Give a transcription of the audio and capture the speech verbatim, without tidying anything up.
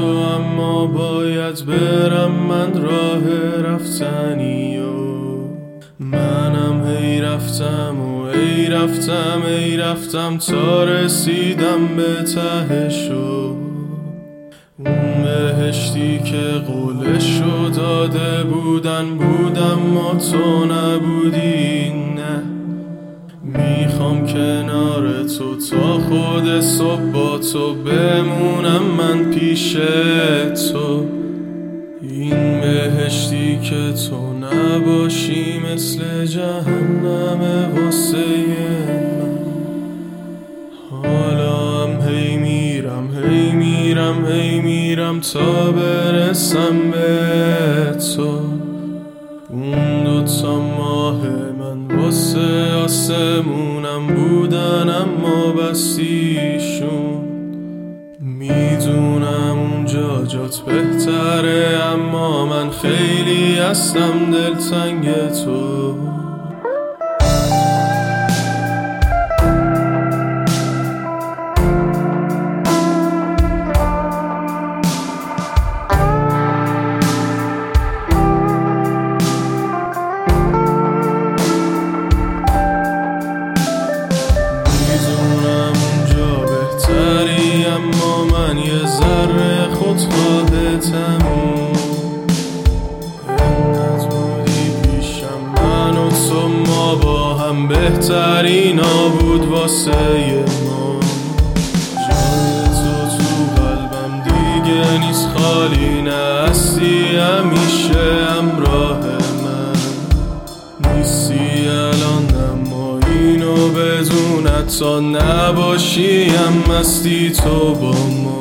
تو، اما باید برم من راه رفتنی و منم هی رفتم و ای رفتم ای رفتم تا رسیدم به تهشو. اون بهشتی که قولشو داده بودن بودم ما تو نبودی. نه میخوام کنار تو تا خود صبح با تو بمونم من پیش تو. این بهشتی که تو نباشی مثل جهنم واسه من. حالا هم هی میرم هی میرم هی میرم تا برسم به تو. اون دوتا ماه من واسه آسمونم بودن اما بستیشون. میدونم اونجا جات بهتره اما من خیلی هستم دلتنگ تو. اما من یه ذره خودخواه تموم. انت بودی پیشم من و تو، ما با هم بهترینا بود واسه ما. جای تو تو قلبم دیگه نیست خالی، نه هستی همیشه همراه من. نیستی الان اما اینو بدون تا نباشی هم مستی تو با ما.